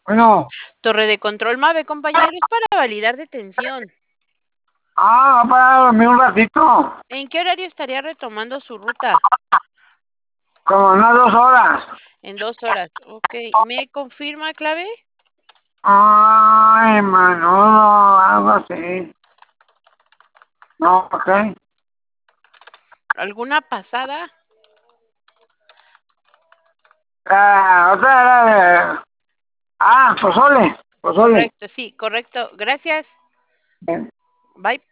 Bueno, Torre de control MAVE, compañeros, para validar detención. va para dormir un ratito, ¿En qué horario estaría retomando su ruta? como unas 2 horas. En 2 horas. Ok. ¿Me confirma clave? Ay, Manolo, algo así. No, ok. ¿Alguna pasada? Otra era de... Pozole, pozole. Correcto, sí, correcto. Gracias. Bien. Bye.